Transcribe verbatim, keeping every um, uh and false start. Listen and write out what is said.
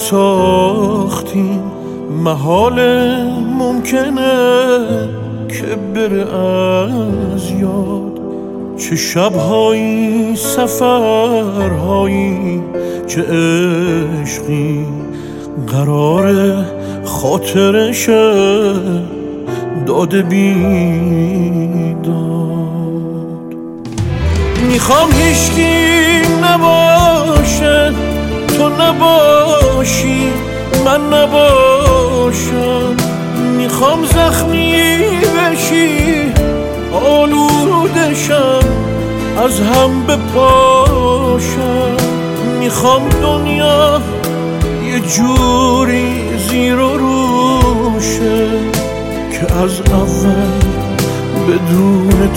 ساختیم محال ممکنه که بره از یاد. چه شبهایی سفرهایی چه عشقی قرار خاطرشه داده بیداد. میخوام هیچکی نباشه، تو نباشی من نباشم. میخوام زخمی بشی آلودشم از هم بپاشم. میخوام دنیا یه جوری زیر و روشه که از اول بدون